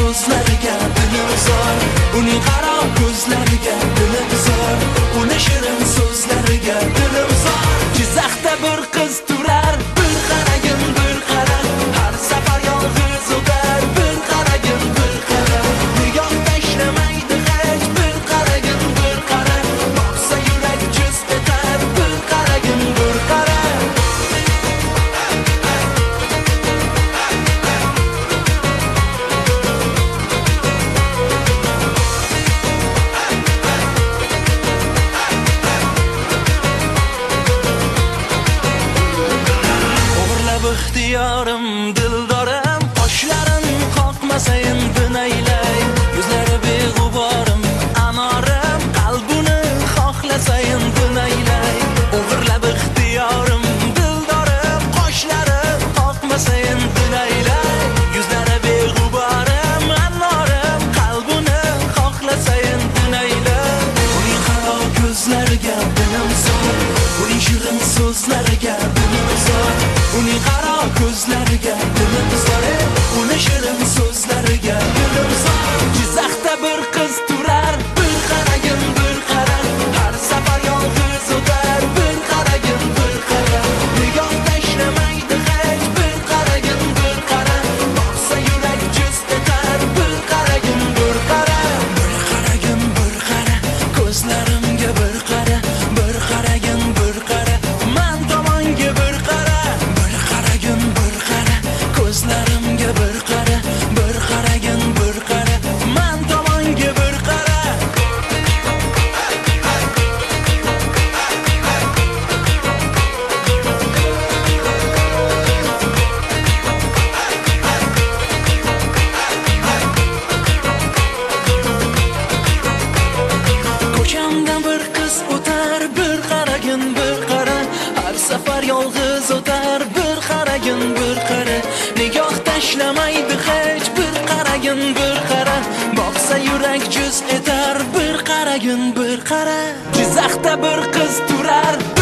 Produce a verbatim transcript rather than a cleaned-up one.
so'zlariga dilim zor, uning qaro ko'zlariga dilim zor, uning shirin so'zlariga dilim zor. Jizzaxda bir qiz turar, bir qaragin bir qara, har safar yolg'iz o'tar, bir qaragin bir qara, nigoh tashlamaydi hech, bir qaragin bir qara, boqsa yurak juz etar, bir qaragin bir qara. İxtiyorim, dildorim, qoshlarim qoqmasayin binaylay, yuzlari beg'uborim, anorim, qalbini xohlasayin binaylay. O'g'irlab ixtiyorim, dildorim, qoshlarim qoqmasayin binaylay, yuzlari beg'uborim, anorim, qalbini xohlasayin binaylay. Uning qaro ko'zlariga dilim zor, uning shirin so'zlariga dilim zor, uning qaro ko'zlariga dilim zor, uning shirin so'zlariga dilim zor. Jizzaxda bir qiz turar, bir qaragin bir qara, har safar yolg'iz o'tar, bir qaragin bir qara, nigoh tashlamaydi hech, bir qaragin bir qara, boqsa yurak juz etar, bir qaragin bir qara, bir qaragin bir qara, ko'zlarimga bir qara, bir qaragin bir qara, men tomonga bir qara, bir qaragin bir qara, ko'zlarimga bir qara, bir qaragin bir qara, men tomonga bir qara. Ko'chamdan bir qiz o'tar, bir qaragin bir qara, har safar yolg'iz o'tar, bir qaragin bir qara, nigoh tashlamaydi hech, bir qaragin bir qara, boqsa yurak juz etar, bir qaragin bir qara. Jizzaxda bir qiz turar,